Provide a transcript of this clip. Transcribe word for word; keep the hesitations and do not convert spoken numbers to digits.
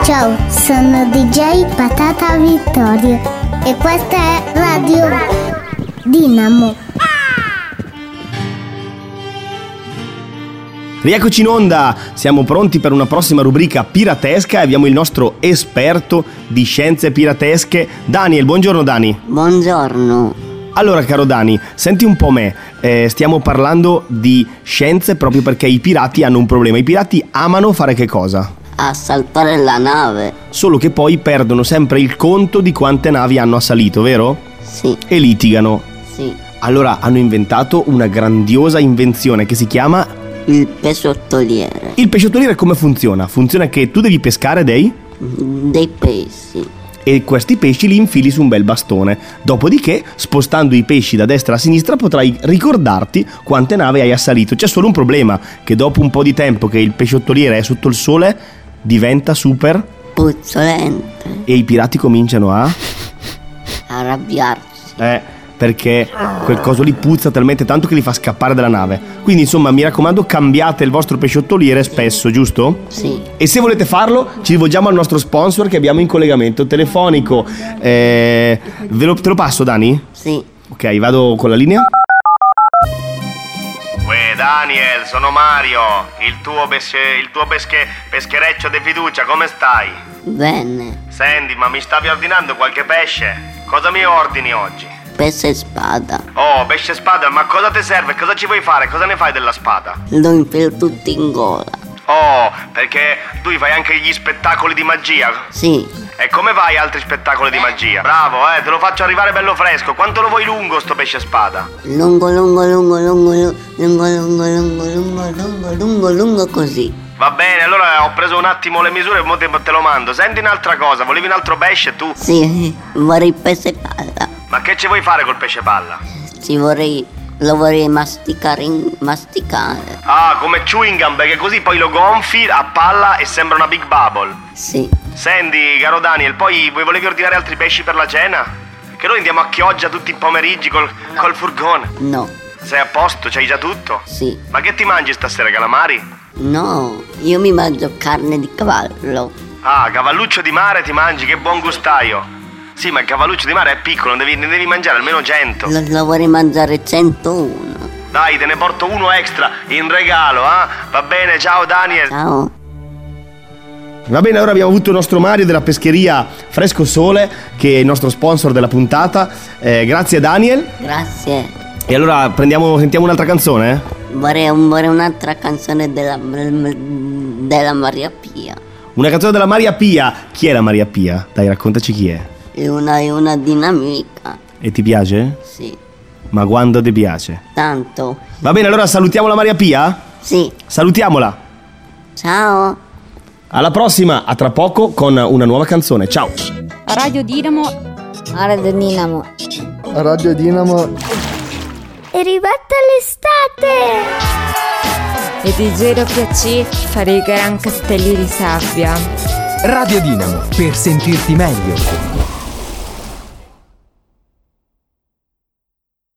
Ciao, sono D J Patata Vittorio e questa è Radio Dinamo. Rieccoci in onda, siamo pronti per una prossima rubrica piratesca e abbiamo il nostro esperto di scienze piratesche, Daniel. Buongiorno Dani. Buongiorno. Allora caro Dani, senti un po' me, eh, stiamo parlando di scienze proprio perché i pirati hanno un problema. I pirati amano fare che cosa? Assaltare la nave. Solo che poi perdono sempre il conto di quante navi hanno assalito, vero? Sì. E litigano. Sì. Allora hanno inventato una grandiosa invenzione che si chiama il pesciotoliere. Il pesciotoliere come funziona? Funziona che tu devi pescare dei? Dei pesci. E questi pesci li infili su un bel bastone. Dopodiché, spostando i pesci da destra a sinistra, potrai ricordarti quante navi hai assalito. C'è solo un problema, che dopo un po' di tempo che il pesciottoliere è sotto il sole, diventa super puzzolente. E i pirati cominciano a arrabbiarsi. Eh, perché quel coso lì puzza talmente tanto che li fa scappare dalla nave. Quindi insomma, mi raccomando, cambiate il vostro pesciottoliere spesso, giusto? Sì. E se volete farlo, ci rivolgiamo al nostro sponsor che abbiamo in collegamento telefonico. eh, ve lo, Te lo passo, Dani? Sì. Ok, vado con la linea. Uè Daniel, sono Mario, il tuo, pesce, il tuo pesche, peschereccio di fiducia, come stai? Bene. Senti, ma mi stavi ordinando qualche pesce? Cosa mi ordini oggi? Pesce e spada. Oh, pesce e spada, ma cosa ti serve? Cosa ci vuoi fare? Cosa ne fai della spada? Lo infilo tutto in gola. Oh, perché tu fai anche gli spettacoli di magia? Sì. E come vai altri spettacoli di magia? Bravo, eh, te lo faccio arrivare bello fresco. Quanto lo vuoi lungo sto pesce spada? Lungo, lungo, lungo, lungo, lungo, lungo, lungo, lungo, lungo, lungo, lungo, lungo così. Va bene, allora ho preso un attimo le misure e mo te, te lo mando. Senti un'altra cosa, volevi un altro pesce tu? Sì, vorrei pesce palla. Ma che ci vuoi fare col pesce palla? Ci vorrei, lo vorrei masticare, in, masticare. Ah, come chewing gum, perché così poi lo gonfi a palla e sembra una big bubble. Sì. Senti, caro Daniel, poi volevi ordinare altri pesci per la cena? Che noi andiamo a Chioggia tutti i pomeriggi col, col furgone. No. Sei a posto? C'hai già tutto? Sì. Ma che ti mangi stasera, calamari? No, io mi mangio carne di cavallo. Ah, cavalluccio di mare ti mangi, che buon gustaio. Sì, ma il cavalluccio di mare è piccolo, ne devi, ne devi mangiare almeno cento. Lo, lo vorrei mangiare centouno. Dai, te ne porto uno extra in regalo, eh? Va bene, ciao Daniel. Ciao. Va bene, ora abbiamo avuto il nostro Mario della pescheria Fresco Sole, che è il nostro sponsor della puntata. Eh, grazie Daniel. Grazie. E allora prendiamo, sentiamo un'altra canzone, eh? Vorrei, vorrei un'altra canzone della, della Maria Pia. Una canzone della Maria Pia. Chi è la Maria Pia? Dai, raccontaci chi è. È una, è una dinamica. E ti piace? Sì. Ma quando ti piace? Tanto. Va bene, allora salutiamo la Maria Pia? Sì. Salutiamola. Ciao. Alla prossima, a tra poco con una nuova canzone. Ciao. Radio Dinamo. Radio Dinamo. Radio Dinamo. È arrivata l'estate! E ti giro piacere fare i gran castelli di sabbia. Radio Dinamo, per sentirti meglio.